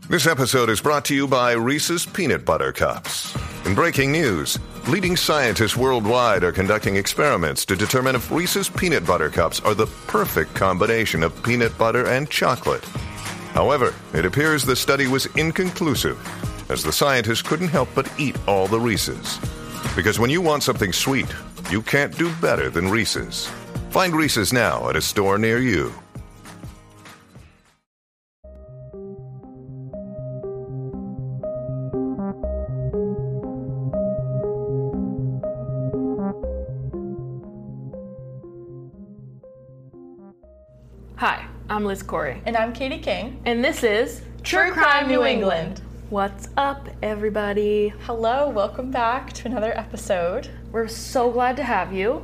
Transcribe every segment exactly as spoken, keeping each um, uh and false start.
This episode is brought to you by Reese's Peanut Butter Cups. In breaking news, leading scientists worldwide are conducting experiments to determine if Reese's Peanut Butter Cups are the perfect combination of peanut butter and chocolate. However, it appears the study was inconclusive, as the scientists couldn't help but eat all the Reese's. Because when you want something sweet, you can't do better than Reese's. Find Reese's now at a store near you. Hi, I'm Liz Corey. And I'm Katie King. And this is True Crime New England. What's up, everybody? Hello, welcome back to another episode. We're so glad to have you.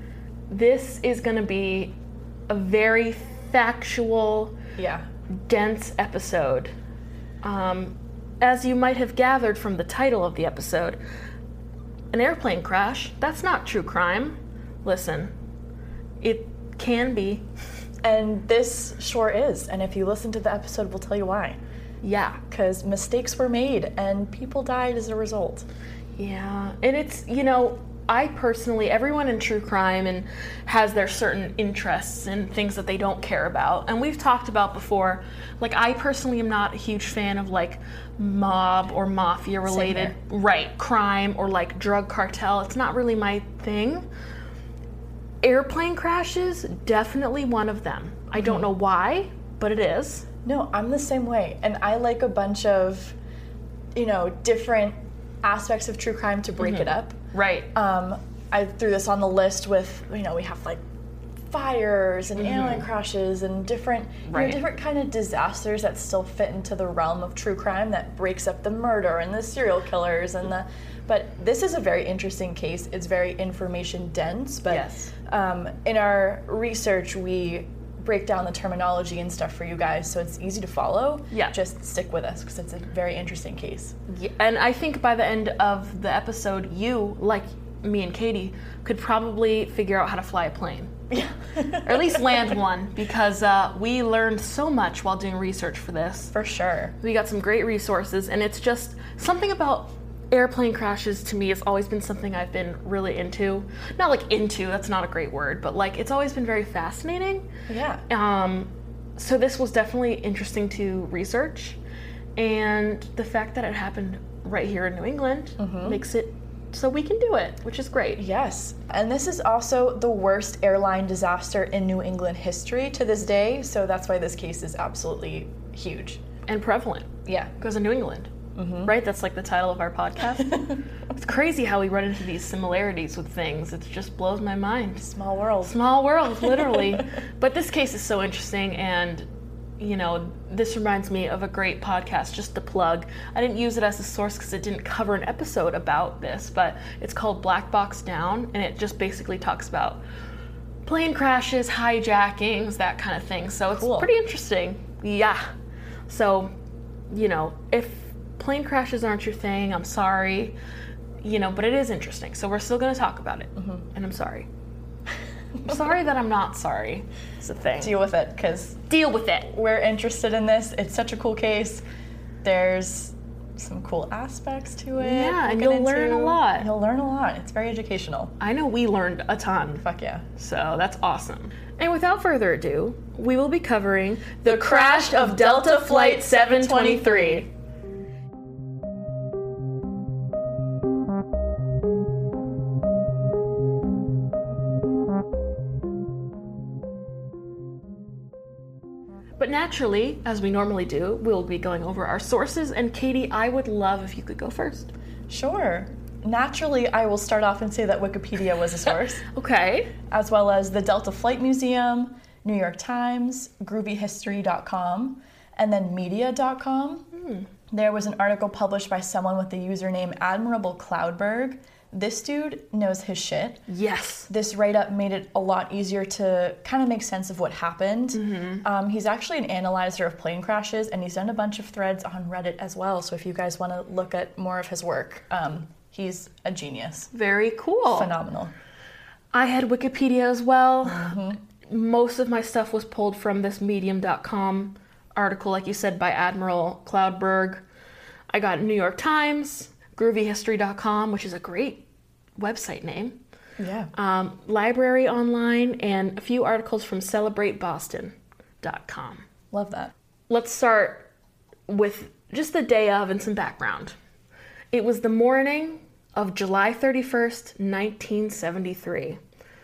This is going to be a very factual, yeah, dense episode. Um, as you might have gathered from the title of the episode, an airplane crash, that's not true crime. Listen, it can be. And this sure is. And if you listen to the episode, we'll tell you why. Yeah. Because mistakes were made and people died as a result. Yeah. And it's, you know, I personally, everyone in true crime and has their certain interests and things that they don't care about. And we've talked about before, like, I personally am not a huge fan of, like, mob or mafia related, right, crime or, like, drug cartel. It's not really my thing. Airplane crashes, definitely one of them. I don't know why, but it is. No, I'm the same way. And I like a bunch of, you know, different aspects of true crime to break mm-hmm. it up. Right. Um, I threw this on the list with, you know, we have like fires and mm-hmm. airline crashes and different, right. you know, different kind of disasters that still fit into the realm of true crime that breaks up the murder and the serial killers and the... But this is a very interesting case. It's very information dense, but yes. um, in our research, we break down the terminology and stuff for you guys, so it's easy to follow. Yeah. Just stick with us, because it's a very interesting case. Yeah, and I think by the end of the episode, you, like me and Katie, could probably figure out how to fly a plane. Yeah. Or at least land one, because uh, we learned so much while doing research for this. For sure. We got some great resources, and it's just something about airplane crashes to me has always been something I've been really into. Not like into, that's not a great word, but like it's always been very fascinating. Yeah. Um, so this was definitely interesting to research. And the fact that it happened right here in New England mm-hmm. makes it so we can do it, which is great. Yes. And this is also the worst airline disaster in New England history to this day, so that's why this case is absolutely huge. And prevalent. Yeah. Because of New England. Mm-hmm. Right? That's like the title of our podcast. It's crazy how we run into these similarities with things. It just blows my mind. Small world. Small world, literally. But this case is so interesting, and, you know, this reminds me of a great podcast, just to plug. I didn't use it as a source because it didn't cover an episode about this, but it's called Black Box Down, and it just basically talks about plane crashes, hijackings, that kind of thing. So it's cool. Pretty interesting. Yeah. So, you know, if plane crashes aren't your thing, I'm sorry, you know, but it is interesting. So we're still going to talk about it. Mm-hmm. And I'm sorry. I'm sorry that I'm not sorry. It's a thing. Deal with it, because... Deal with it. We're interested in this. It's such a cool case. There's some cool aspects to it. Yeah, and you'll into. learn a lot. You'll learn a lot. It's very educational. I know we learned a ton. Fuck yeah. So that's awesome. And without further ado, we will be covering the crash of Delta Flight seven twenty-three. But naturally, as we normally do, we'll be going over our sources. And Katie, I would love if you could go first. Sure. Naturally, I will start off and say that Wikipedia was a source. Okay. As well as the Delta Flight Museum, New York Times, groovy history dot com, and then media dot com. Hmm. There was an article published by someone with the username Admirable Cloudberg. This dude knows his shit. Yes. This write-up made it a lot easier to kind of make sense of what happened. Mm-hmm. Um, he's actually an analyzer of plane crashes, and he's done a bunch of threads on Reddit as well. So if you guys want to look at more of his work, um, he's a genius. Very cool. Phenomenal. I had Wikipedia as well. Mm-hmm. Most of my stuff was pulled from this medium dot com article, like you said, by Admiral Cloudberg. I got New York Times, groovy history dot com, which is a great website name. Yeah. Um, Library Online, and a few articles from celebrate boston dot com. Love that. Let's start with just the day of and some background. It was the morning of July thirty-first, nineteen seventy-three.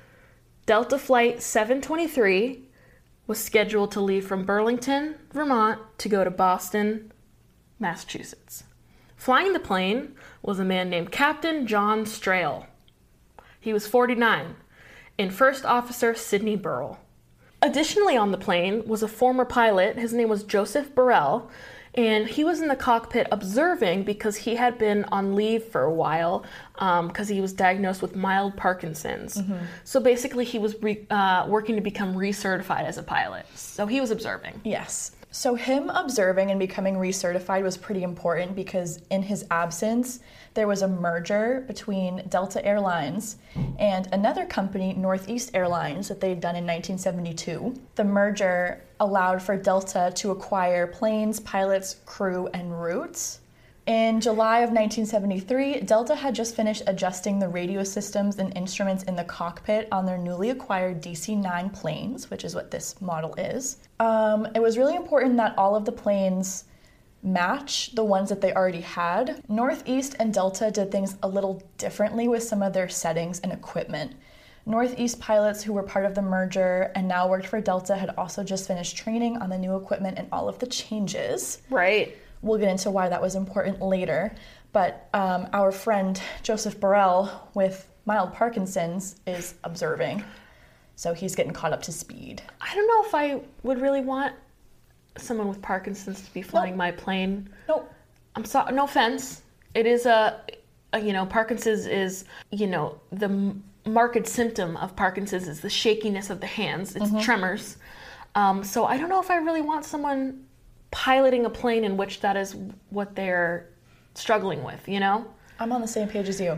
Delta Flight seven twenty-three was scheduled to leave from Burlington, Vermont, to go to Boston, Massachusetts. Flying the plane was a man named Captain John Strail. He was forty-nine, and First Officer Sidney Burrell. Additionally on the plane was a former pilot. His name was Joseph Burrell, and he was in the cockpit observing because he had been on leave for a while because um, he was diagnosed with mild Parkinson's. Mm-hmm. So basically he was re- uh, working to become recertified as a pilot. So he was observing. Yes. So him observing and becoming recertified was pretty important because in his absence, there was a merger between Delta Airlines and another company, Northeast Airlines, that they'd done in nineteen seventy-two. The merger allowed for Delta to acquire planes, pilots, crew, and routes. In July of nineteen seventy-three, Delta had just finished adjusting the radio systems and instruments in the cockpit on their newly acquired D C nine planes, which is what this model is. Um, it was really important that all of the planes match the ones that they already had. Northeast and Delta did things a little differently with some of their settings and equipment. Northeast pilots who were part of the merger and now worked for Delta had also just finished training on the new equipment and all of the changes. Right. We'll get into why that was important later. But um, our friend Joseph Burrell with mild Parkinson's is observing. So he's getting caught up to speed. I don't know if I would really want someone with Parkinson's to be flying nope. my plane. Nope. I'm sorry, no offense. It is a, a, you know, Parkinson's is, you know, the m- marked symptom of Parkinson's is the shakiness of the hands. It's mm-hmm. tremors. Um, so I don't know if I really want someone piloting a plane in which that is what they're struggling with, you know? I'm on the same page as you.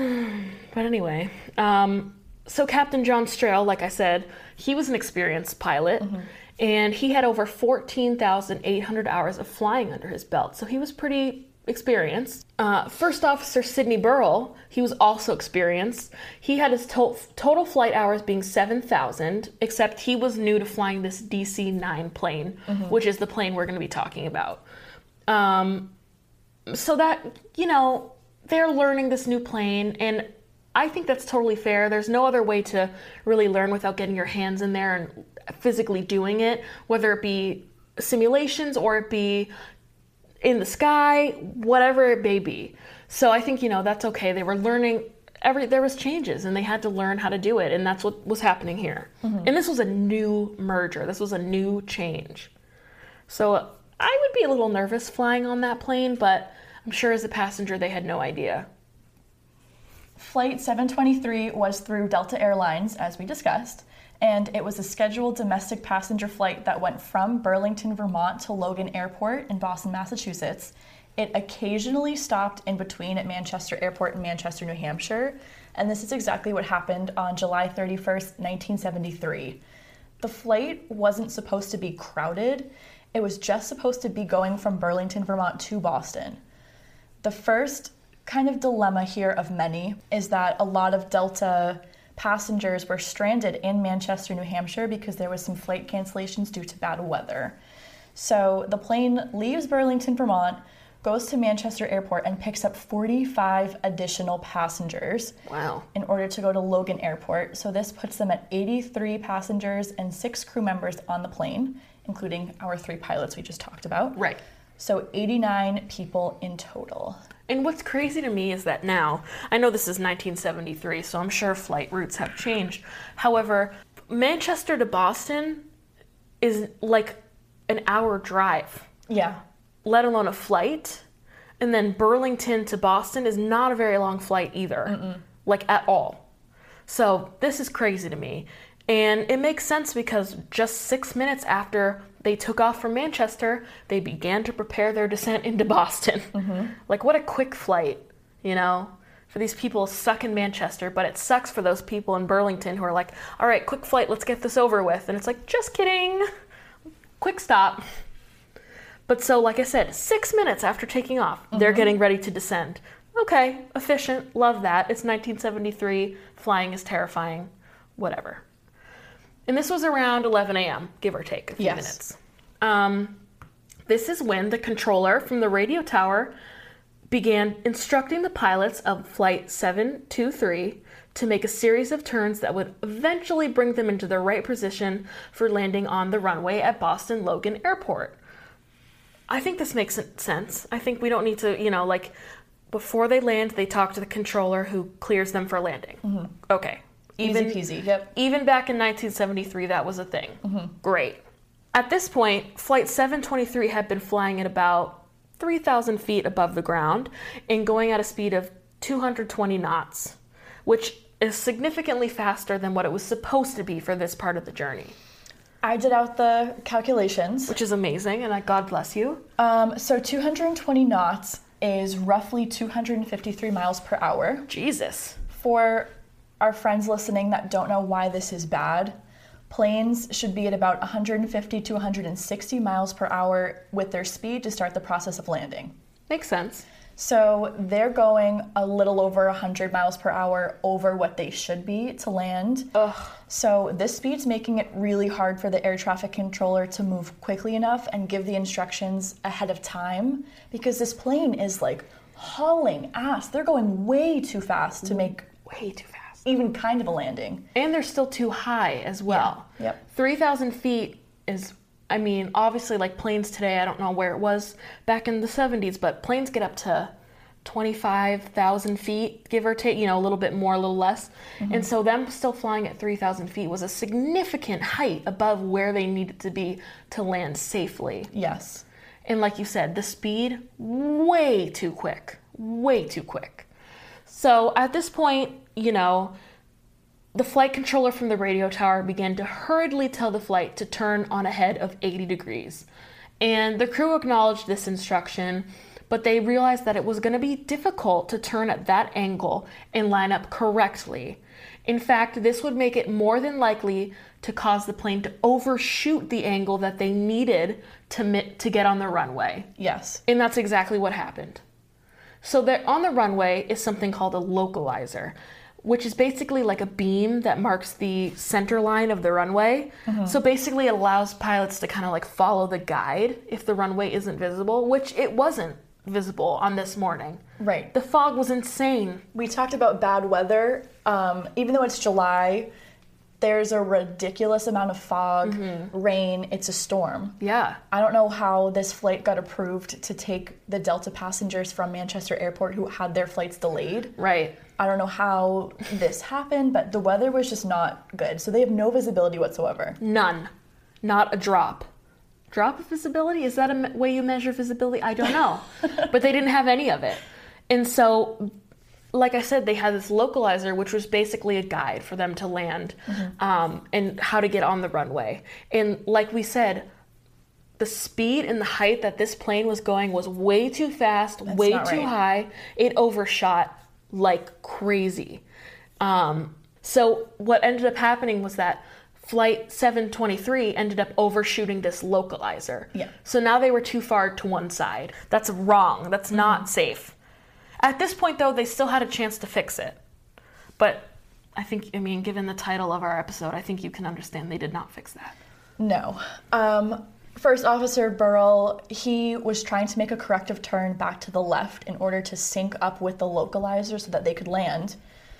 But anyway, um, so Captain John Strail, like I said, he was an experienced pilot, mm-hmm. and he had over fourteen thousand eight hundred hours of flying under his belt, so he was pretty experienced. Uh, First Officer Sidney Burrell, he was also experienced. He had his to- total flight hours being seven thousand, except he was new to flying this D C nine plane, mm-hmm. which is the plane we're going to be talking about. Um, so that, you know, they're learning this new plane, and I think that's totally fair. There's no other way to really learn without getting your hands in there and physically doing it, whether it be simulations or it be in the sky, whatever it may be. So I think, you know, that's okay. They were learning, every there was changes, and they had to learn how to do it, and that's what was happening here. Mm-hmm. And this was a new merger. This was a new change. So I would be a little nervous flying on that plane, but I'm sure as a passenger they had no idea. Flight seven twenty-three was through Delta Airlines, as we discussed, and it was a scheduled domestic passenger flight that went from Burlington, Vermont to Logan Airport in Boston, Massachusetts. It occasionally stopped in between at Manchester Airport in Manchester, New Hampshire, and this is exactly what happened on July thirty-first, nineteen seventy-three. The flight wasn't supposed to be crowded. It was just supposed to be going from Burlington, Vermont to Boston. The first kind of dilemma here of many is that a lot of Delta passengers were stranded in Manchester, New Hampshire because there was some flight cancellations due to bad weather. So the plane leaves Burlington, Vermont, goes to Manchester Airport and picks up forty-five additional passengers. Wow. In order to go to Logan Airport. So this puts them at eighty-three passengers and six crew members on the plane, including our three pilots we just talked about. Right. So eighty-nine people in total. And what's crazy to me is that now, I know this is nineteen seventy-three, so I'm sure flight routes have changed. However, Manchester to Boston is like an hour drive. Yeah. Let alone a flight. And then Burlington to Boston is not a very long flight either. Mm-mm. Like at all. So this is crazy to me. And it makes sense because just six minutes after they took off from Manchester, they began to prepare their descent into Boston. Mm-hmm. Like, what a quick flight, you know, for these people stuck in Manchester. But it sucks for those people in Burlington who are like, all right, quick flight, let's get this over with. And it's like, just kidding. Quick stop. But so, like I said, six minutes after taking off, mm-hmm. they're getting ready to descend. Okay, efficient, love that. It's nineteen seventy-three, flying is terrifying, whatever. And this was around eleven a.m., give or take a few yes. minutes. Um, this is when the controller from the radio tower began instructing the pilots of Flight seven two three to make a series of turns that would eventually bring them into the right position for landing on the runway at Boston Logan Airport. I think this makes sense. I think we don't need to, you know, like, before they land, they talk to the controller who clears them for landing. Mm-hmm. Okay. Even, Easy peasy, yep. Even back in nineteen seventy-three, that was a thing. Mm-hmm. Great. At this point, Flight seven twenty-three had been flying at about three thousand feet above the ground and going at a speed of two hundred twenty knots, which is significantly faster than what it was supposed to be for this part of the journey. I did out the calculations. Which is amazing, and I, God bless you. Um, so two hundred twenty knots is roughly two hundred fifty-three miles per hour. Jesus. For our friends listening that don't know why this is bad, planes should be at about one hundred fifty to one hundred sixty miles per hour with their speed to start the process of landing. Makes sense. So they're going a little over one hundred miles per hour over what they should be to land. Ugh. So this speed's making it really hard for the air traffic controller to move quickly enough and give the instructions ahead of time, because this plane is like hauling ass. They're going way too fast to make way too fast. Even kind of a landing. And they're still too high as well. Yeah. Yep. three thousand feet is, I mean, obviously like planes today, I don't know where it was back in the seventies, but planes get up to twenty-five thousand feet, give or take, you know, a little bit more, a little less. Mm-hmm. And so them still flying at three thousand feet was a significant height above where they needed to be to land safely. Yes. And like you said, the speed, way too quick, way too quick. So at this point, you know, the flight controller from the radio tower began to hurriedly tell the flight to turn on a head of eighty degrees. And the crew acknowledged this instruction, but they realized that it was going to be difficult to turn at that angle and line up correctly. In fact, this would make it more than likely to cause the plane to overshoot the angle that they needed to, to get on the runway. Yes. And that's exactly what happened. So there, on the runway is something called a localizer, which is basically like a beam that marks the center line of the runway. Mm-hmm. So basically it allows pilots to kind of like follow the guide if the runway isn't visible, which it wasn't visible on this morning. Right. The fog was insane. We talked about bad weather. Um, even though it's July, there's a ridiculous amount of fog, mm-hmm. rain, it's a storm. Yeah. I don't know how this flight got approved to take the Delta passengers from Manchester Airport who had their flights delayed. Right. I don't know how this happened, but the weather was just not good. So they have no visibility whatsoever. None. Not a drop. Drop of visibility? Is that a me- way you measure visibility? I don't know. But they didn't have any of it. And so, like I said, they had this localizer, which was basically a guide for them to land, mm-hmm. um, and how to get on the runway. And like we said, the speed and the height that this plane was going was way too fast, That's way not too right. high. It overshot like crazy. Um, so what ended up happening was that Flight seven twenty-three ended up overshooting this localizer. Yeah. So now they were too far to one side. That's wrong. That's mm-hmm. not safe. At this point, though, they still had a chance to fix it. But I think, I mean, given the title of our episode, I think you can understand they did not fix that. No. Um, First Officer Burrell, he was trying to make a corrective turn back to the left in order to sync up with the localizer so that they could land.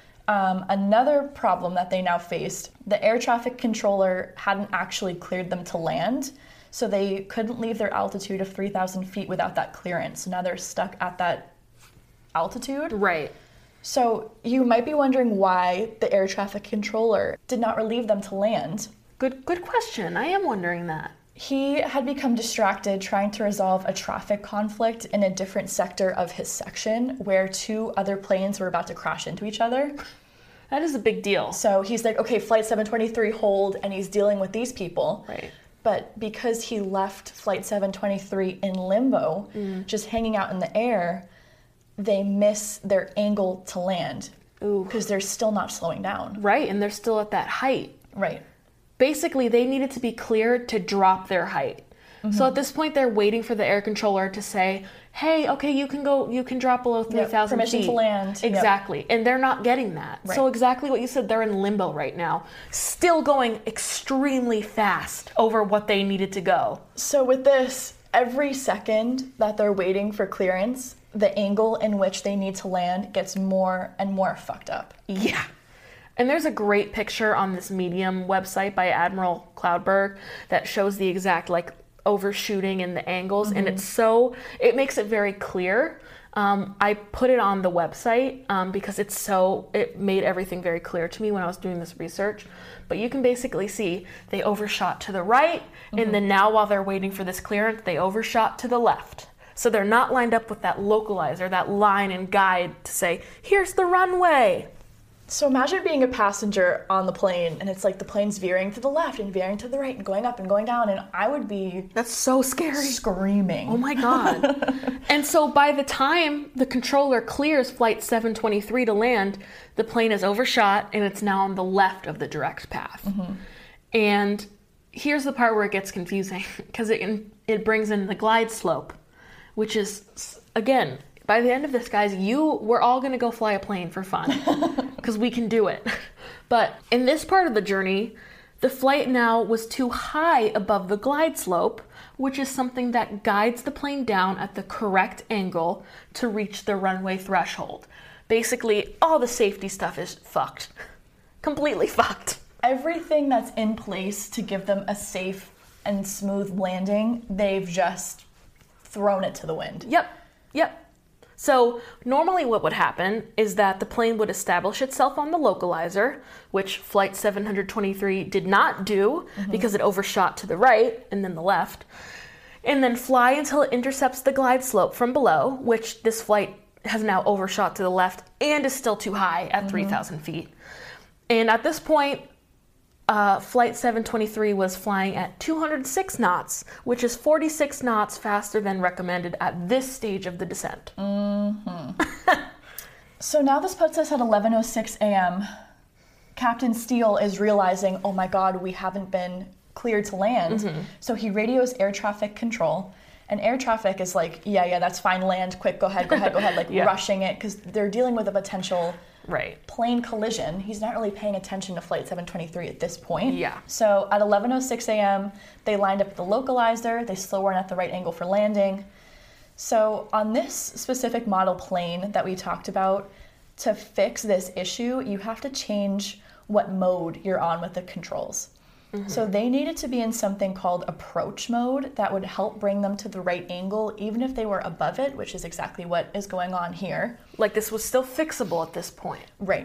Um, another problem that they now faced, the air traffic controller hadn't actually cleared them to land, so they couldn't leave their altitude of three thousand feet without that clearance. So now they're stuck at that altitude. Right. So you might be wondering why the air traffic controller did not relieve them to land. Good, good question. I am wondering that. He had become distracted trying to resolve a traffic conflict in a different sector of his section where two other planes were about to crash into each other. That is a big deal. So he's like, okay, Flight seven twenty-three, hold, and he's dealing with these people. Right. But because he left Flight seven twenty-three in limbo, mm. just hanging out in the air, they miss their angle to land. Ooh. Because they're still not slowing down. Right, and they're still at that height. Right. Basically, they needed to be cleared to drop their height. Mm-hmm. So at this point, they're waiting for the air controller to say, hey, okay, you can go, you can drop below three thousand yep, permission feet. to land. Exactly. Yep. And they're not getting that. Right. So exactly what you said, they're in limbo right now, still going extremely fast over what they needed to go. So with this, every second that they're waiting for clearance, the angle in which they need to land gets more and more fucked up. Yeah. And there's a great picture on this Medium website by Admiral Cloudberg that shows the exact like overshooting and the angles, mm-hmm. and it's so, it makes it very clear. Um, I put it on the website um, because it's so, it made everything very clear to me when I was doing this research. But you can basically see they overshot to the right, mm-hmm. and then now while they're waiting for this clearance, they overshot to the left. So they're not lined up with that localizer, that line and guide to say, here's the runway. So imagine being a passenger on the plane, and it's like the plane's veering to the left and veering to the right and going up and going down, and I would be... That's so scary. Screaming. Oh my God. And so by the time the controller clears Flight seven twenty-three to land, the plane is overshot, and it's now on the left of the direct path. Mm-hmm. And here's the part where it gets confusing, because it, it brings in the glide slope, which is, again... By the end of this, guys, you, we're all going to go fly a plane for fun because we can do it. But in this part of the journey, the flight now was too high above the glide slope, which is something that guides the plane down at the correct angle to reach the runway threshold. Basically, all the safety stuff is fucked. Completely fucked. Everything that's in place to give them a safe and smooth landing, they've just thrown it to the wind. Yep. Yep. So normally what would happen is that the plane would establish itself on the localizer, which Flight seven twenty-three did not do mm-hmm. because it overshot to the right and then the left, and then fly until it intercepts the glide slope from below, which this flight has now overshot to the left and is still too high at mm-hmm. three thousand feet. And at this point, Uh, Flight seven twenty-three was flying at two hundred six knots, which is forty-six knots faster than recommended at this stage of the descent. Mm-hmm. So now this puts us at eleven oh six a.m. Captain Steele is realizing, oh my God, we haven't been cleared to land. Mm-hmm. So he radios air traffic control. And air traffic is like, yeah, yeah, that's fine, land, quick, go ahead, go ahead, go ahead, like yeah. rushing it, because they're dealing with a potential right. plane collision. He's not really paying attention to Flight seven twenty-three at this point. Yeah. So at eleven oh six a.m., they lined up the localizer, they slow in at the right angle for landing. So on this specific model plane that we talked about, to fix this issue, you have to change what mode you're on with the controls. Mm-hmm. So they needed to be in something called approach mode that would help bring them to the right angle, even if they were above it, which is exactly what is going on here. Like this was still fixable at this point. Right.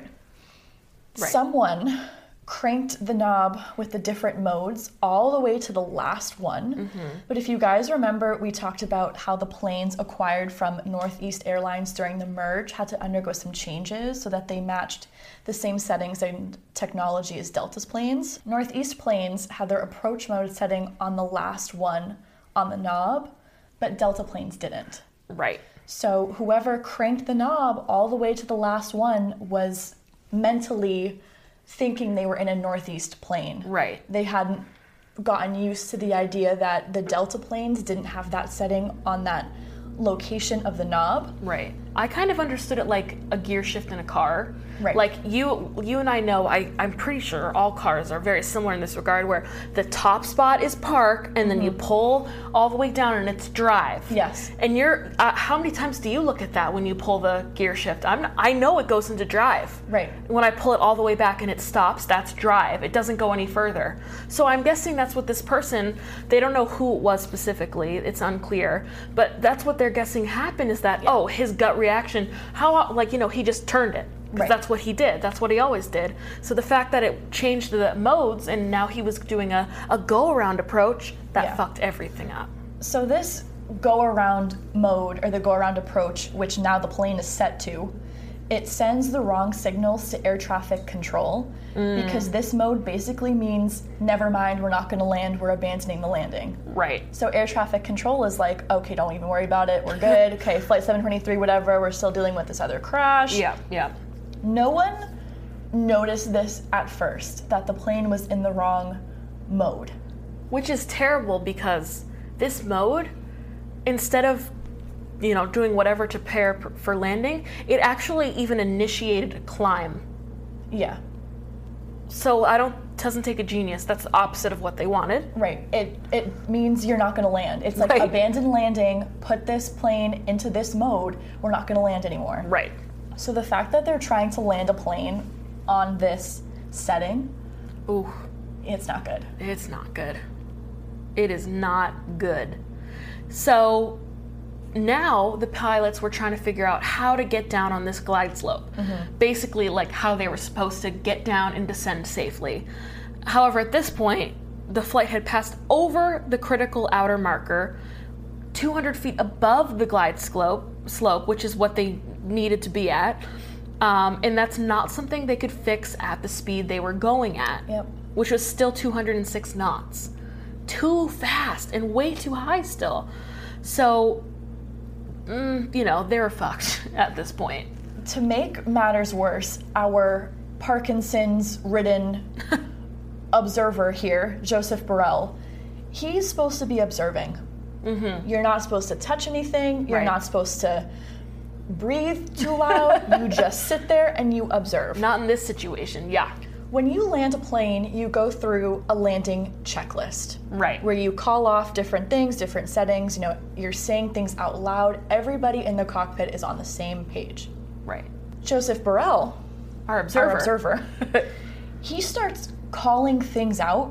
Right. Someone cranked the knob with the different modes all the way to the last one. Mm-hmm. But if you guys remember, we talked about how the planes acquired from Northeast Airlines during the merge had to undergo some changes so that they matched the same settings and technology as Delta's planes. Northeast planes had their approach mode setting on the last one on the knob, but Delta planes didn't. Right. So whoever cranked the knob all the way to the last one was mentally thinking they were in a Northeast plane. Right. They hadn't gotten used to the idea that the Delta planes didn't have that setting on that location of the knob. Right. I kind of understood it like a gear shift in a car. Right. Like you you and I know, I, I'm pretty sure all cars are very similar in this regard, where the top spot is park and then mm-hmm. you pull all the way down and it's drive. Yes. And you're, uh, how many times do you look at that when you pull the gear shift? I'm not, I know it goes into drive. Right. When I pull it all the way back and it stops, that's drive. It doesn't go any further. So I'm guessing that's what this person, they don't know who it was specifically, it's unclear, but that's what they're guessing happened, is that, yeah. oh, his gut reaction, how, like, you know, he just turned it. Because right. that's what he did. That's what he always did. So the fact that it changed the modes and now he was doing a, a go-around approach, that yeah. fucked everything up. So this go-around mode, or the go-around approach, which now the plane is set to, it sends the wrong signals to air traffic control, mm. because this mode basically means, never mind, we're not going to land, we're abandoning the landing. Right. So air traffic control is like, okay, don't even worry about it, we're good, okay, Flight seven twenty-three, whatever, we're still dealing with this other crash. Yeah, yeah. No one noticed this at first, that the plane was in the wrong mode. Which is terrible, because this mode, instead of, you know, doing whatever to prepare p- for landing, it actually even initiated a climb. Yeah. So I don't, doesn't take a genius. That's the opposite of what they wanted. Right. It it means you're not going to land. It's like Right. abandon landing, put this plane into this mode, we're not going to land anymore. Right. So the fact that they're trying to land a plane on this setting, Ooh, it's not good. it's not good. It is not good. So now the pilots were trying to figure out how to get down on this glide slope. Mm-hmm. Basically, like how they were supposed to get down and descend safely. However, at this point, the flight had passed over the critical outer marker, two hundred feet above the glide slope, slope, which is what they needed to be at. Um, and that's not something they could fix at the speed they were going at, Yep. which was still two hundred six knots. Too fast and way too high still. So, mm, you know, they were fucked at this point. To make matters worse, our Parkinson's-ridden observer here, Joseph Burrell, he's supposed to be observing. Mm-hmm. You're not supposed to touch anything. You're Right. not supposed to breathe too loud. You just sit there and you observe. Not in this situation, yeah. When you land a plane, you go through a landing checklist. Right. Where you call off different things, different settings, you know, you're saying things out loud. Everybody in the cockpit is on the same page. Right. Joseph Burrell, Our observer. our observer, he starts calling things out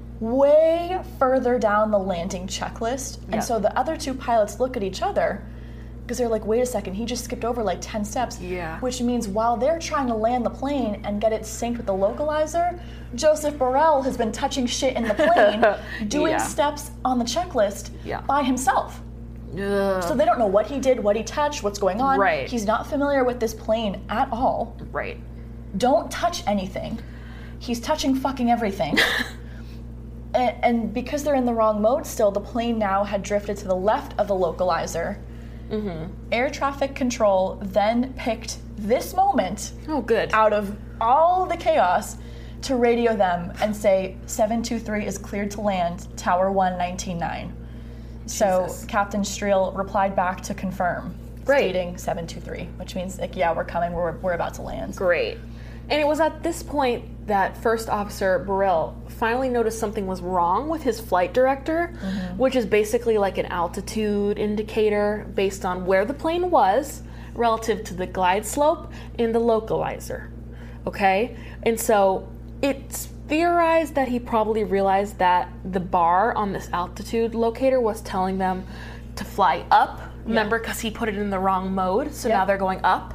way further down the landing checklist. Yeah. And so the other two pilots look at each other because they're like, wait a second, he just skipped over like ten steps. Yeah. Which means while they're trying to land the plane and get it synced with the localizer, Joseph Burrell has been touching shit in the plane, doing Yeah. steps on the checklist Yeah. by himself. Ugh. So they don't know what he did, what he touched, what's going on. Right. He's not familiar with this plane at all. Right. Don't touch anything. He's touching fucking everything. and, and because they're in the wrong mode still, the plane now had drifted to the left of the localizer. Mm-hmm. Air traffic control then picked this moment Oh, good. out of all the chaos to radio them and say seven two three is cleared to land, Tower one nineteen nine. So Jesus. Captain Streel replied back to confirm, Great. stating seven two three, which means like, yeah, we're coming, we're, we're about to land. Great. And it was at this point that First Officer Burrell finally noticed something was wrong with his flight director, mm-hmm. which is basically like an altitude indicator based on where the plane was relative to the glide slope in the localizer. Okay? And so it's theorized that he probably realized that the bar on this altitude locator was telling them to fly up. Remember, because he put it in the wrong mode, so Yep. now they're going up.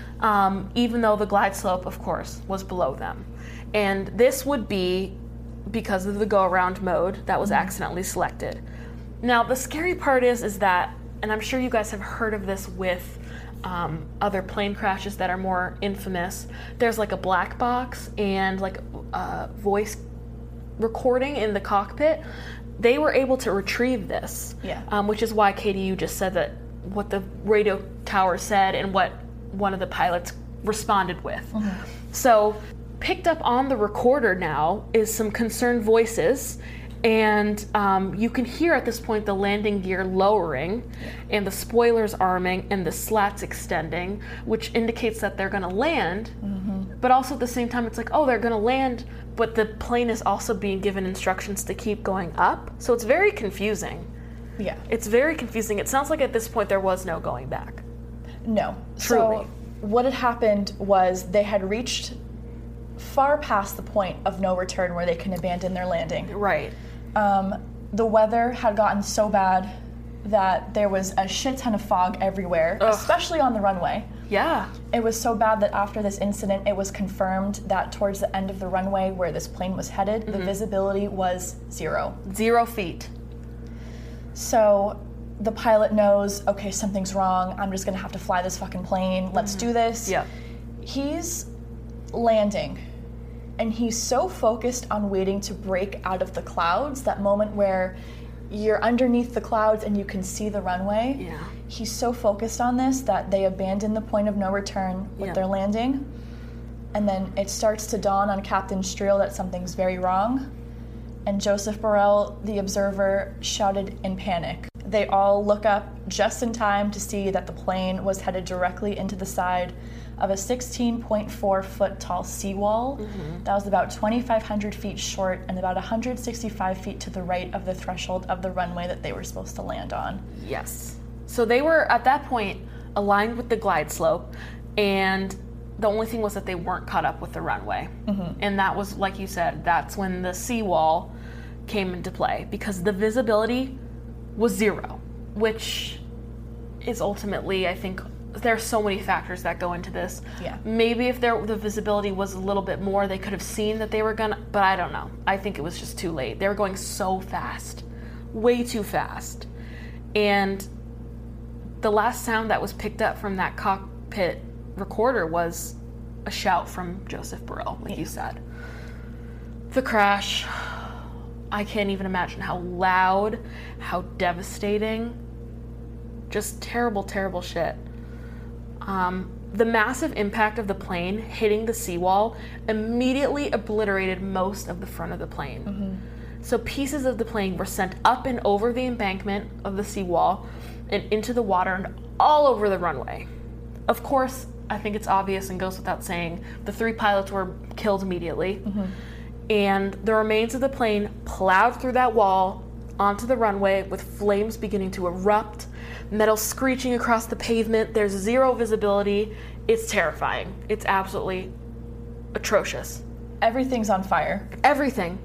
Um, even though the glide slope, of course, was below them. And this would be because of the go-around mode that was mm-hmm. accidentally selected. Now, the scary part is, is that, and I'm sure you guys have heard of this with um, other plane crashes that are more infamous, there's like a black box and like a voice recording in the cockpit. They were able to retrieve this, Yeah. um, which is why, Katie, you just said that what the radio tower said and what one of the pilots responded with. Mm-hmm. So picked up on the recorder now is some concerned voices, and um, you can hear at this point the landing gear lowering and the spoilers arming and the slats extending, which indicates that they're going to land. Mm-hmm. But also at the same time, it's like, oh, they're going to land, but the plane is also being given instructions to keep going up. So it's very confusing. Yeah. It's very confusing. It sounds like at this point there was no going back. No. Truly. So what had happened was they had reached far past the point of no return where they can abandon their landing. Right. Um, the weather had gotten so bad that there was a shit ton of fog everywhere, Ugh. especially on the runway. Yeah. It was so bad that after this incident, it was confirmed that towards the end of the runway where this plane was headed, mm-hmm. the visibility was zero. Zero feet. So the pilot knows, okay, something's wrong. I'm just gonna have to fly this fucking plane. Let's Mm-hmm. do this. Yeah. He's landing, and he's so focused on waiting to break out of the clouds, that moment where you're underneath the clouds and you can see the runway. Yeah. He's so focused on this that they abandon the point of no return with Yeah. their landing. And then it starts to dawn on Captain Streel that something's very wrong. and Joseph Burrell, the observer, shouted in panic. They all look up just in time to see that the plane was headed directly into the side of a sixteen point four foot tall seawall mm-hmm. that was about twenty-five hundred feet short and about one hundred sixty-five feet to the right of the threshold of the runway that they were supposed to land on. Yes. So they were, at that point, aligned with the glide slope, and the only thing was that they weren't caught up with the runway. Mm-hmm. And that was, like you said, that's when the seawall came into play, because the visibility was zero, which is ultimately, I think, there's so many factors that go into this. Yeah. Maybe if there, the visibility was a little bit more, they could have seen that they were gonna, but I don't know. I think it was just too late. They were going so fast, way too fast. And the last sound that was picked up from that cockpit recorder was a shout from Joseph Burrell, like yeah. you said. The crash, I can't even imagine how loud, how devastating, just terrible, terrible shit. Um, the massive impact of the plane hitting the seawall immediately obliterated most of the front of the plane. Mm-hmm. So pieces of the plane were sent up and over the embankment of the seawall and into the water and all over the runway. Of course, I think it's obvious and goes without saying, the three pilots were killed immediately. Mm-hmm. And the remains of the plane plowed through that wall onto the runway with flames beginning to erupt, metal screeching across the pavement. There's zero visibility. It's terrifying. It's absolutely atrocious. Everything's on fire. Everything.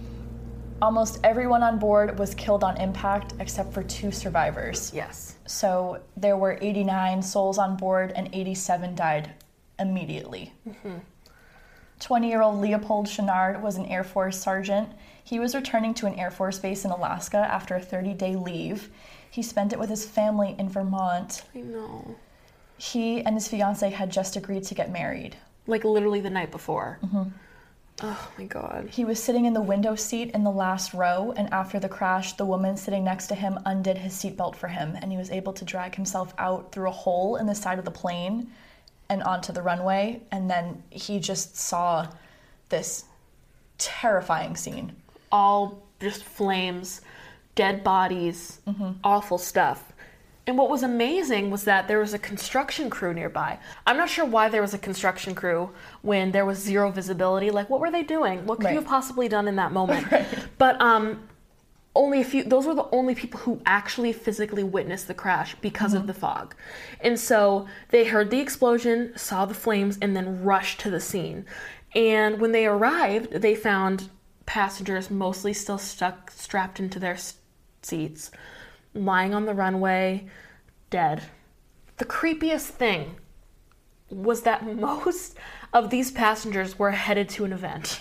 Almost everyone on board was killed on impact except for two survivors. Yes. So there were eighty-nine souls on board and eighty-seven died immediately. Mm-hmm. twenty-year-old Leopold Chenard was an Air Force sergeant. He was returning to an Air Force base in Alaska after a thirty-day leave. He spent it with his family in Vermont. I know. He and his fiancée had just agreed to get married. Like literally the night before. Mm-hmm. Oh my God. He was sitting in the window seat in the last row, and after the crash, the woman sitting next to him undid his seatbelt for him, and he was able to drag himself out through a hole in the side of the plane and onto the runway, and then he just saw this terrifying scene. All just flames, dead bodies, mm-hmm. awful stuff. And what was amazing was that there was a construction crew nearby. I'm not sure why there was a construction crew when there was zero visibility. Like, what were they doing? What could right. you have possibly done in that moment? Right. But um, only a few, those were the only people who actually physically witnessed the crash because mm-hmm. of the fog. And so they heard the explosion, saw the flames, and then rushed to the scene. And when they arrived, they found passengers mostly still stuck, strapped into their seats, lying on the runway, dead. The creepiest thing was that most of these passengers were headed to an event.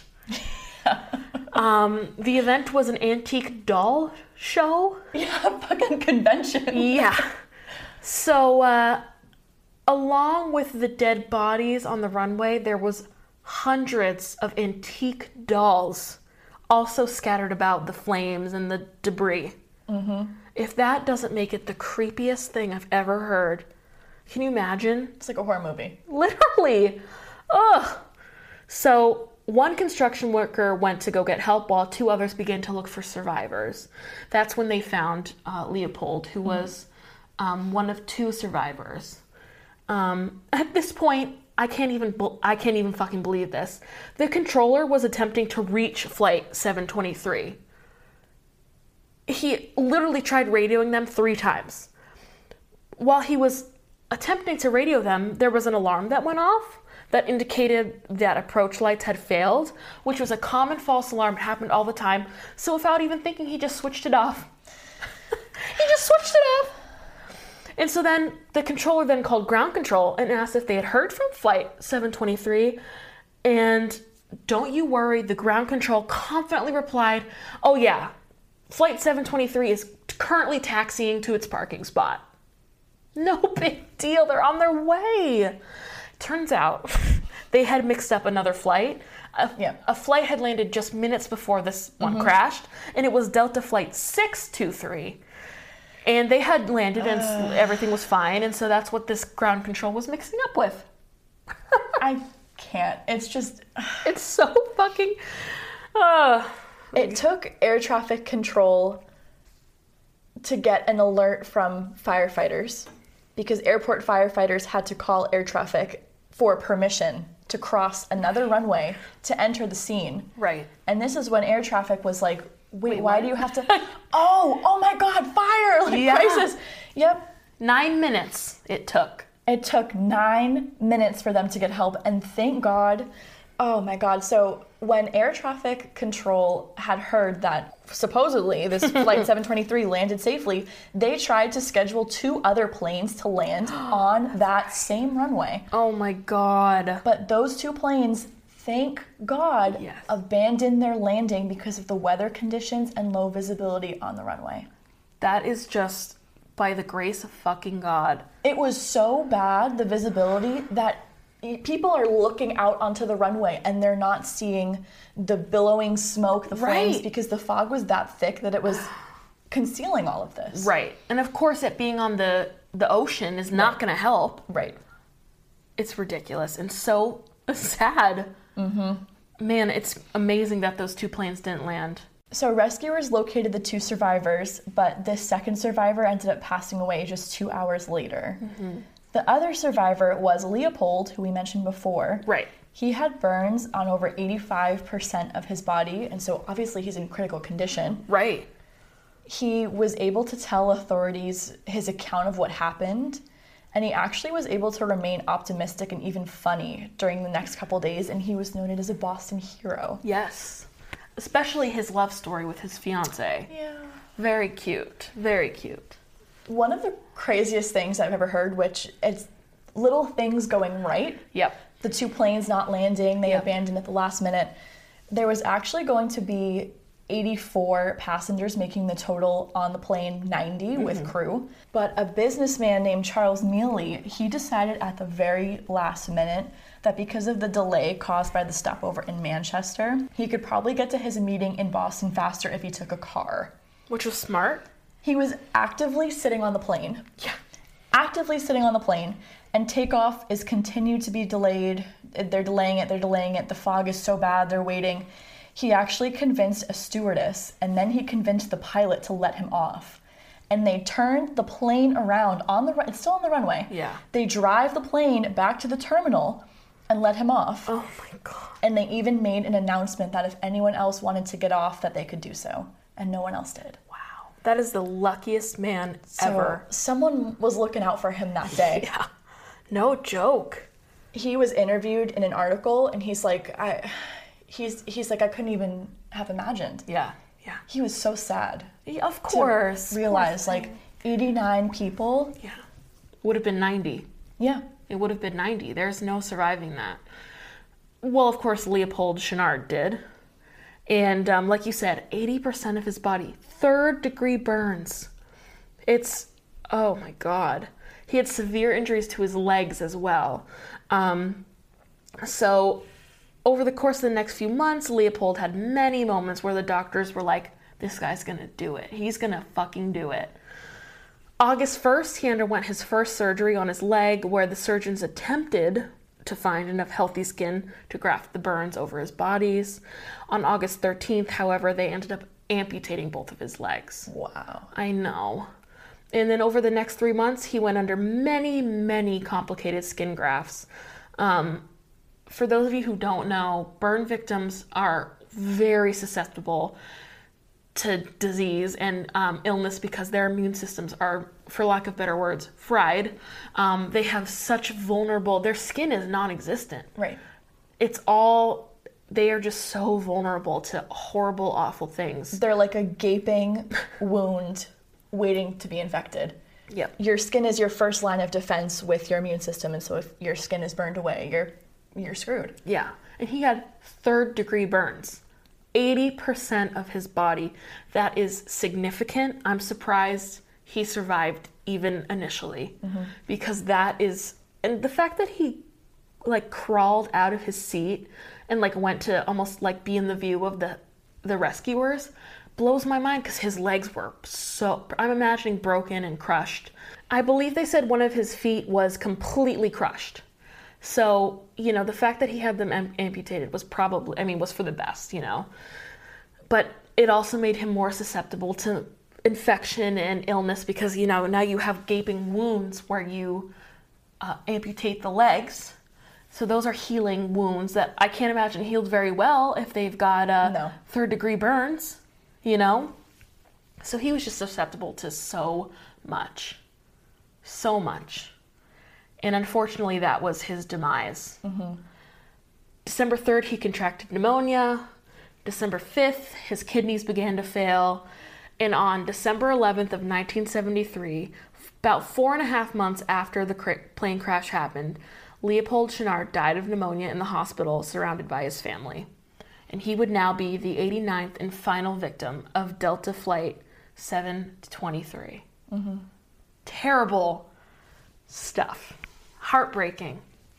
um, the event was an antique doll show. Yeah, fucking convention. Yeah. So, uh, along with the dead bodies on the runway, there was hundreds of antique dolls also scattered about the flames and the debris. Mm-hmm. If that doesn't make it the creepiest thing I've ever heard, can you imagine? It's like a horror movie. Literally. Ugh. So one construction worker went to go get help while two others began to look for survivors. That's when they found uh, Leopold, who was um, one of two survivors. Um, at this point, I can't even I can't even fucking believe this. The controller was attempting to reach Flight seven twenty-three. He literally tried radioing them three times. While he was attempting to radio them, there was an alarm that went off that indicated that approach lights had failed, which was a common false alarm. It happened all the time. So without even thinking, he just switched it off. He just switched it off. And so then the controller then called ground control and asked if they had heard from Flight seven twenty-three. And don't you worry, the ground control confidently replied, oh yeah, Flight seven twenty-three is currently taxiing to its parking spot. No big deal, they're on their way. Turns out they had mixed up another flight. A, yeah. a flight had landed just minutes before this one mm-hmm. crashed, and it was Delta Flight six two three. And they had landed and uh, everything was fine, and so that's what this ground control was mixing up with. I can't. It's just... It's so fucking... Uh, It took air traffic control to get an alert from firefighters because airport firefighters had to call air traffic for permission to cross another runway to enter the scene. Right. And this is when air traffic was like, wait, Wait why what? do you have to... oh, oh my God, fire! Like, Yeah. crisis. Yep. Nine minutes it took. It took nine minutes for them to get help, and thank God. Oh my God. So when air traffic control had heard that supposedly this flight seven twenty-three landed safely, they tried to schedule two other planes to land on that same runway. Oh my God. But those two planes, thank God, Yes. abandoned their landing because of the weather conditions and low visibility on the runway. That is just by the grace of fucking God. It was so bad, the visibility, that people are looking out onto the runway and they're not seeing the billowing smoke, the flames, Right. because the fog was that thick that it was concealing all of this. Right. And of course, it being on the, the ocean is not going to help. Right. It's ridiculous and so sad. Mm-hmm. Man, it's amazing that those two planes didn't land. So rescuers located the two survivors, but this second survivor ended up passing away just two hours later. Mm-hmm. The other survivor was Leopold, who we mentioned before. Right. He had burns on over eighty-five percent of his body, and so obviously he's in critical condition. Right. He was able to tell authorities his account of what happened, and he actually was able to remain optimistic and even funny during the next couple days, and he was noted as a Boston hero. Yes. Especially his love story with his fiance. Yeah. Very cute. Very cute. One of the craziest things I've ever heard, which it's little things going right. Yep. The two planes not landing, they Yep. abandoned at the last minute. There was actually going to be eighty-four passengers, making the total on the plane ninety mm-hmm. with crew. But a businessman named Charles Mealy, he decided at the very last minute that because of the delay caused by the stopover in Manchester, he could probably get to his meeting in Boston faster if he took a car. Which was smart. He was actively sitting on the plane. Yeah. Actively sitting on the plane, and takeoff is continued to be delayed. They're delaying it, they're delaying it. The fog is so bad, they're waiting. He actually convinced a stewardess, and then he convinced the pilot to let him off. And they turned the plane around on the run. It's still on the runway. Yeah. They drive the plane back to the terminal and let him off. Oh my God. And they even made an announcement that if anyone else wanted to get off, that they could do so. And no one else did. Wow. That is the luckiest man So ever. someone was looking out for him that day. Yeah. No joke. He was interviewed in an article, and he's like, I, he's he's like, I couldn't even have imagined. Yeah. Yeah. He was so sad. Yeah, of course. To realize, like, eighty-nine people. Yeah. Would have been ninety. Yeah. It would have been ninety. There's no surviving that. Well, of course, Leopold Chenard did. And um, like you said, eighty percent of his body, third degree burns. It's, oh my God. He had severe injuries to his legs as well. Um, so over the course of the next few months, Leopold had many moments where the doctors were like, this guy's gonna do it. He's gonna fucking do it. August first, he underwent his first surgery on his leg where the surgeons attempted to find enough healthy skin to graft the burns over his bodies. On August thirteenth, however, they ended up amputating both of his legs. Wow. I know. And then over the next three months, he went under many, many complicated skin grafts. Um, for those of you who don't know, burn victims are very susceptible to disease and um, illness because their immune systems are, for lack of better words, fried. Um, they have such vulnerable, their skin is non-existent. Right. It's all, they are just so vulnerable to horrible, awful things. They're like a gaping wound waiting to be infected. Yep. Your skin is your first line of defense with your immune system, and so if your skin is burned away, you're you're screwed. Yeah. And he had third degree burns. eighty percent of his body. That is significant. I'm surprised he survived even initially mm-hmm. because that is, and the fact that he like crawled out of his seat and like went to almost like be in the view of the, the rescuers blows my mind because his legs were so, I'm imagining broken and crushed. I believe they said one of his feet was completely crushed. So, you know, the fact that he had them am- amputated was probably, I mean, was for the best, you know. But it also made him more susceptible to infection and illness because, you know, now you have gaping wounds where you uh, amputate the legs. So those are healing wounds that I can't imagine healed very well if they've got uh, No. third degree burns, you know? So he was just susceptible to so much, so much. And unfortunately, that was his demise. Mm-hmm. December third, he contracted pneumonia. December fifth, his kidneys began to fail. And on December eleventh of nineteen seventy-three, about four and a half months after the cra- plane crash happened, Leopold Chenard died of pneumonia in the hospital, surrounded by his family. And he would now be the eighty-ninth and final victim of Delta Flight seven twenty-three. Mm-hmm. Terrible stuff. Heartbreaking.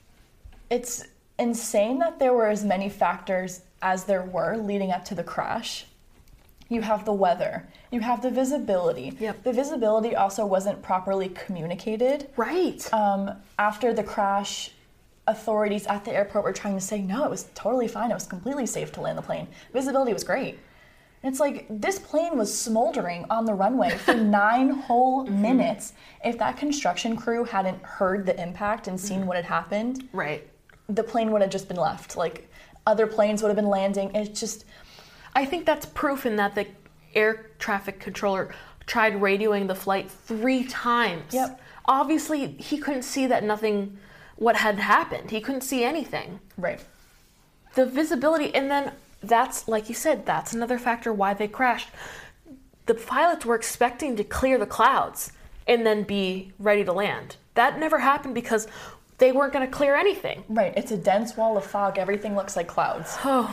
It's insane that there were as many factors as there were leading up to the crash. You have the weather. You have the visibility. Yep. The visibility also wasn't properly communicated. Right. Um, after the crash, authorities at the airport were trying to say, no, it was totally fine. It was completely safe to land the plane. Visibility was great. And it's like, this plane was smoldering on the runway for nine whole mm-hmm. minutes. If that construction crew hadn't heard the impact and seen mm-hmm. what had happened, right, the plane would have just been left. Like, other planes would have been landing. It's just... I think that's proof in that the air traffic controller tried radioing the flight three times. Yep. Obviously, he couldn't see that nothing, what had happened. He couldn't see anything. Right. The visibility, and then that's, like you said, that's another factor why they crashed. The pilots were expecting to clear the clouds and then be ready to land. That never happened because they weren't going to clear anything. Right. It's a dense wall of fog. Everything looks like clouds. Oh.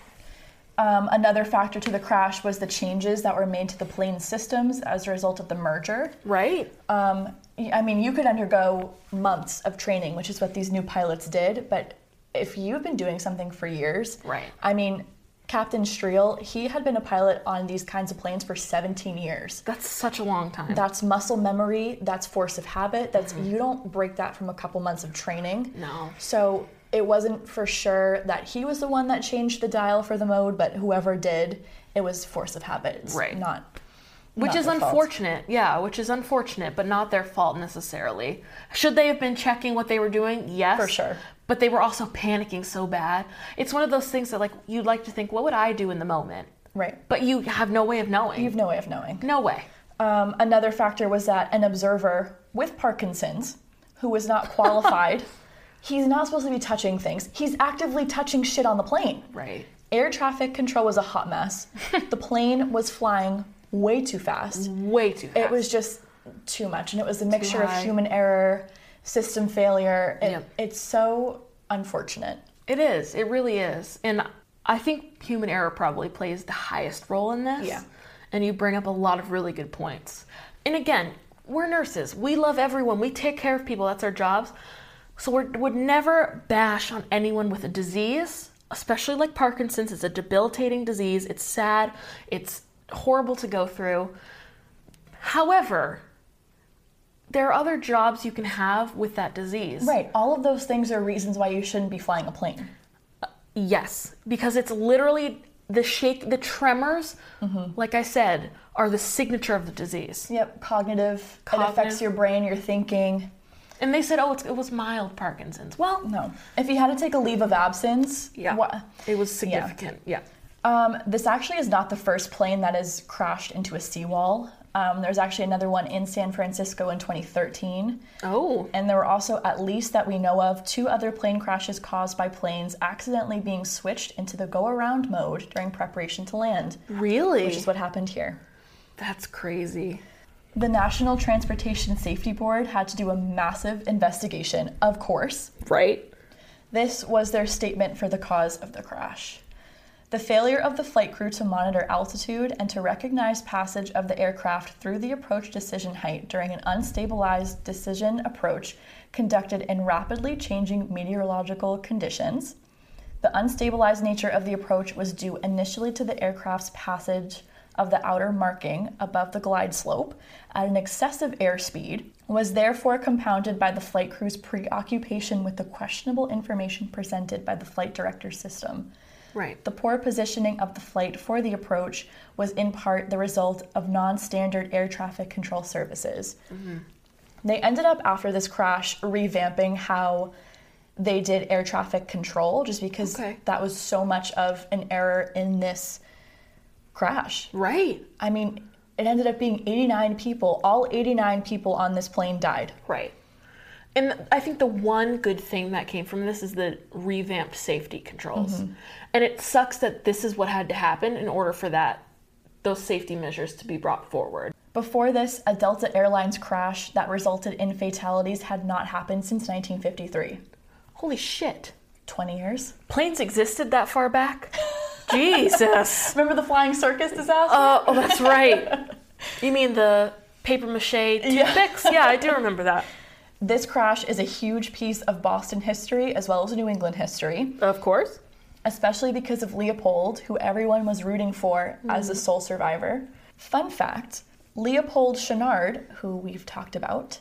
Um, another factor to the crash was the changes that were made to the plane systems as a result of the merger. Right. Um, I mean, you could undergo months of training, which is what these new pilots did, but if you've been doing something for years, right. I mean, Captain Streel, he had been a pilot on these kinds of planes for seventeen years. That's such a long time. That's muscle memory, that's force of habit, that's mm-hmm. you don't break that from a couple months of training. No. So it wasn't for sure that he was the one that changed the dial for the mode, but whoever did, it was force of habit. It's right. Not, which not is unfortunate. Fault. Yeah, which is unfortunate, but not their fault necessarily. Should they have been checking what they were doing? Yes. For sure. But they were also panicking so bad. It's one of those things that, like, you'd like to think, what would I do in the moment? Right. But you have no way of knowing. You have no way of knowing. No way. Um, another factor was that an observer with Parkinson's, who was not qualified, he's not supposed to be touching things. He's actively touching shit on the plane. Right. Air traffic control was a hot mess. The plane was flying way too fast. Way too fast. It was just too much. And it was a mixture of human error, system failure. It, yep. It's so unfortunate. It is. It really is. And I think human error probably plays the highest role in this. Yeah. And you bring up a lot of really good points. And again, we're nurses. We love everyone. We take care of people. That's our jobs. So we would never bash on anyone with a disease, especially like Parkinson's. It's a debilitating disease. It's sad. It's horrible to go through. However, there are other jobs you can have with that disease. Right. All of those things are reasons why you shouldn't be flying a plane. Uh, yes, because it's literally the shake, the tremors, mm-hmm. like I said, are the signature of the disease. Yep. Cognitive. Cognitive. It affects your brain, your thinking. And they said, oh, it's, it was mild Parkinson's. Well, no. If you had to take a leave of absence, yeah, what? It was significant. Yeah. yeah. Um, this actually is not the first plane that has crashed into a seawall. Um, there's actually another one in San Francisco in twenty thirteen. Oh. And there were also, at least that we know of, two other plane crashes caused by planes accidentally being switched into the go-around mode during preparation to land. Really? Which is what happened here. That's crazy. The National Transportation Safety Board had to do a massive investigation, of course. Right. This was their statement for the cause of the crash. The failure of the flight crew to monitor altitude and to recognize passage of the aircraft through the approach decision height during an unstabilized decision approach conducted in rapidly changing meteorological conditions. The unstabilized nature of the approach was due initially to the aircraft's passage of the outer marking above the glide slope at an excessive airspeed, was therefore compounded by the flight crew's preoccupation with the questionable information presented by the flight director system. Right. The poor positioning of the flight for the approach was in part the result of non-standard air traffic control services. Mm-hmm. They ended up, after this crash, revamping how they did air traffic control, just because okay. that was so much of an error in this crash. Right. I mean, it ended up being eighty-nine people. All eighty-nine people on this plane died. Right. And I think the one good thing that came from this is the revamped safety controls. Mm-hmm. And it sucks that this is what had to happen in order for that those safety measures to be brought forward. Before this, a Delta Airlines crash that resulted in fatalities had not happened since nineteen fifty-three. Holy shit. twenty years. Planes existed that far back? Jesus. Remember the flying circus disaster? Uh, oh, that's right. You mean the paper mache toothpicks? Yeah. yeah, I do remember that. This crash is a huge piece of Boston history as well as New England history. Of course. Especially because of Leopold, who everyone was rooting for mm. as the sole survivor. Fun fact, Leopold Chenard, who we've talked about,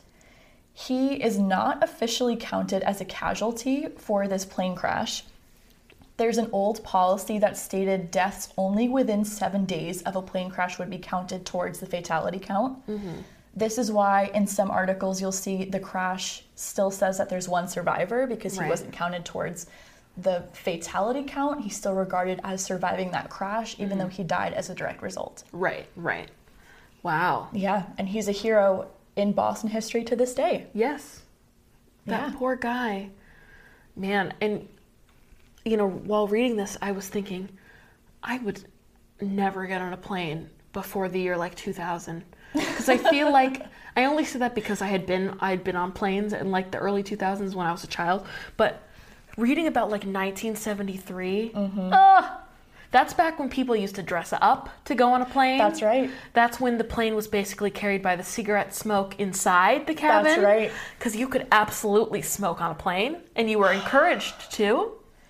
he is not officially counted as a casualty for this plane crash. There's an old policy that stated deaths only within seven days of a plane crash would be counted towards the fatality count. Mm-hmm. This is why in some articles you'll see the crash still says that there's one survivor because he right. wasn't counted towards the fatality count. He's still regarded as surviving that crash, even mm-hmm. though he died as a direct result. Right, right. Wow. Yeah, and he's a hero in Boston history to this day. Yes. That yeah. poor guy. Man, and, you know, while reading this, I was thinking, I would never get on a plane before the year like two thousand. Because I feel like, I only say that because I had been, I'd been on planes in like the early two thousands when I was a child, but reading about like nineteen seventy-three, mm-hmm. uh, that's back when people used to dress up to go on a plane. That's right. That's when the plane was basically carried by the cigarette smoke inside the cabin. That's right. Because you could absolutely smoke on a plane, and you were encouraged to.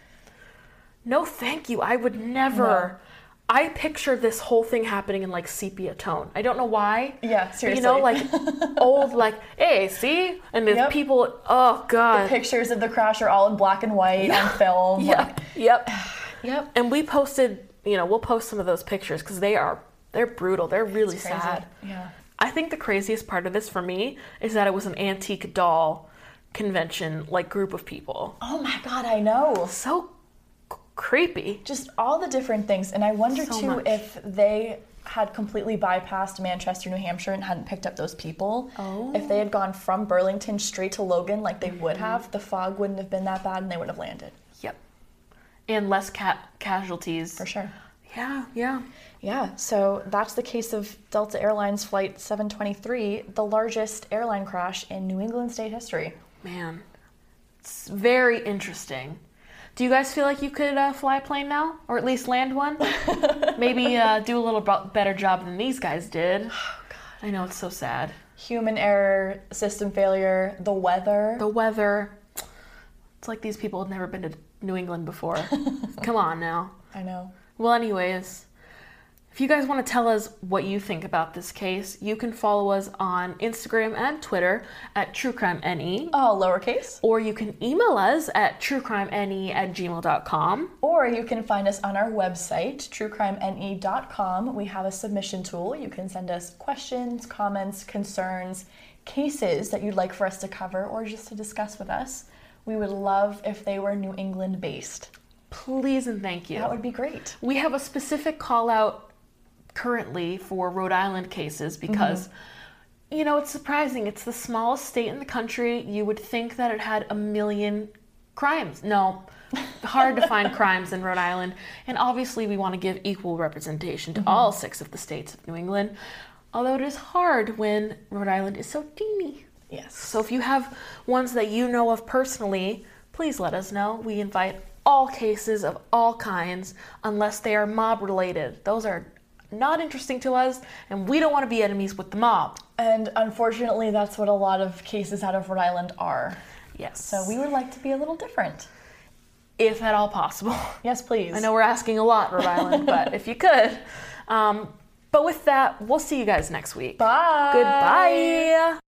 No, thank you. I would never. No. I picture this whole thing happening in like sepia tone. I don't know why. Yeah, seriously. You know, like old, like, hey, see? And there's yep. people, oh God. The pictures of the crash are all in black and white yeah. on film. Yep, like, yep. Yep. And we posted, you know, we'll post some of those pictures because they are, they're brutal. They're really sad. Yeah. I think the craziest part of this for me is that it was an antique doll convention, like group of people. Oh my God, I know. So creepy. Just all the different things. And I wonder so too much. if they had completely bypassed Manchester, New Hampshire and hadn't picked up those people. Oh. If they had gone from Burlington straight to Logan like they mm-hmm. would have, the fog wouldn't have been that bad and they would have landed. Yep. And less ca- casualties. For sure. Yeah, yeah. Yeah, so that's the case of Delta Airlines Flight seven twenty-three, the largest airline crash in New England state history. Man, it's very interesting. Do you guys feel like you could uh, fly a plane now? Or at least land one? Maybe uh, do a little b- better job than these guys did. Oh, God. I know, it's so sad. Human error, system failure, the weather. The weather. It's like these people have never been to New England before. Come on now. I know. Well, anyways, if you guys want to tell us what you think about this case, you can follow us on Instagram and Twitter at TrueCrimeNE. All lowercase. Or you can email us at truecrimene at gmail dot com. Or you can find us on our website, true crime N E dot com. We have a submission tool. You can send us questions, comments, concerns, cases that you'd like for us to cover or just to discuss with us. We would love if they were New England based. Please and thank you. That would be great. We have a specific call out currently for Rhode Island cases because, mm-hmm. you know, it's surprising. It's the smallest state in the country. You would think that it had a million crimes. No, hard to find crimes in Rhode Island. And obviously we want to give equal representation to mm-hmm. all six of the states of New England, although it is hard when Rhode Island is so teeny. Yes. So if you have ones that you know of personally, please let us know. We invite all cases of all kinds, unless they are mob related. Those are not interesting to us, and we don't want to be enemies with the mob. And unfortunately, that's what a lot of cases out of Rhode Island are. Yes. So we would like to be a little different. If at all possible. Yes, please. I know we're asking a lot, Rhode Island, but if you could. Um, but with that, we'll see you guys next week. Bye. Goodbye.